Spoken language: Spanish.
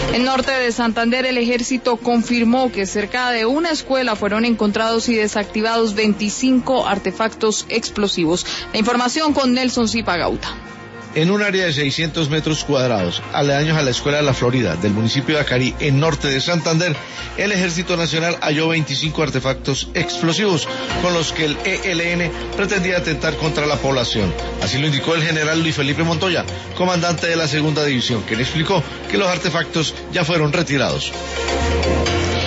En norte de Santander, el ejército confirmó que cerca de una escuela fueron encontrados y desactivados 25 artefactos explosivos. La información con Nelson Zipagauta. En un área de 600 metros cuadrados, aledaños a la Escuela de la Florida del municipio de Acarí, en norte de Santander, el Ejército Nacional halló 25 artefactos explosivos con los que el ELN pretendía atentar contra la población. Así lo indicó el general Luis Felipe Montoya, comandante de la segunda división, quien explicó que los artefactos ya fueron retirados.